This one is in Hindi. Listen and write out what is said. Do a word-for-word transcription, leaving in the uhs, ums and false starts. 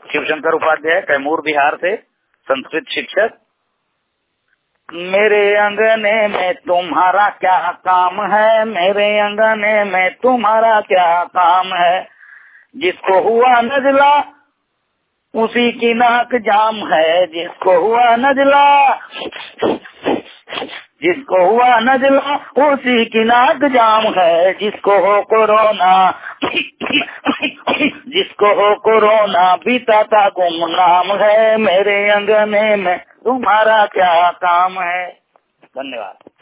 शिवशंकर उपाध्याय, कैमूर बिहार से, संस्कृत शिक्षक। मेरे अंगने में तुम्हारा क्या काम है, मेरे अंगने में तुम्हारा क्या काम है, जिसको हुआ नजला उसी की नाक जाम है, जिसको हुआ नजला जिसको हुआ नजला उसी की नाक जाम है, जिसको हो कोरोना जिसको हो कोरोना बीता था गुमनाम है, मेरे अंगने में तुम्हारा क्या काम है। धन्यवाद।